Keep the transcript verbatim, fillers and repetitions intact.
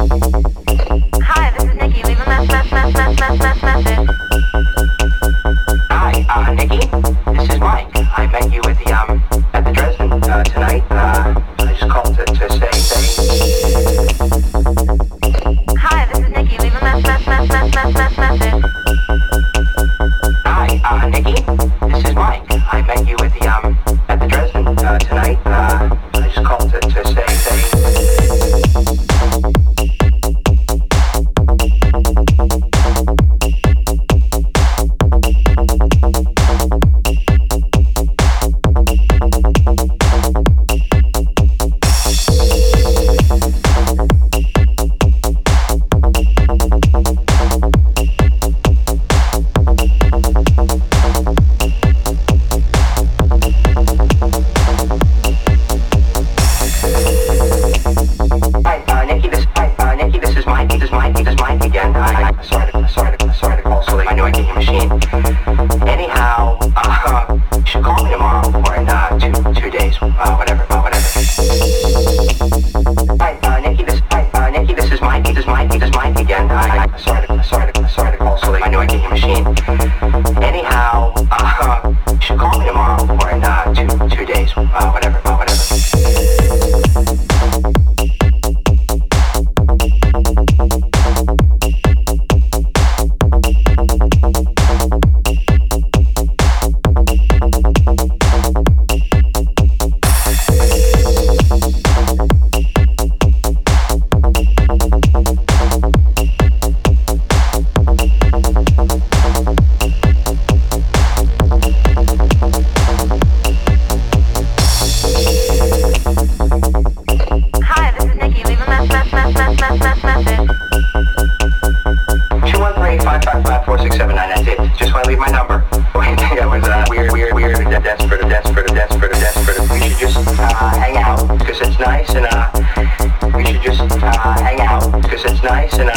Hi, this is Nikki. Leave a mess, mess, mess, mess, mess, mess, message. Hi, uh, Nikki. This is Mike. I met you at the um at the Dresden uh, tonight. Uh, I just called to, to say say. Hi, this is Nikki. Leave a mess, mess, mess, mess, mess, mess, message. Hi, uh, Nikki. This is Mike. I met you at the um at the Dresden uh, tonight. Uh, I just called to, to say say. Nice and uh, we should just uh, hang out because it's nice and uh,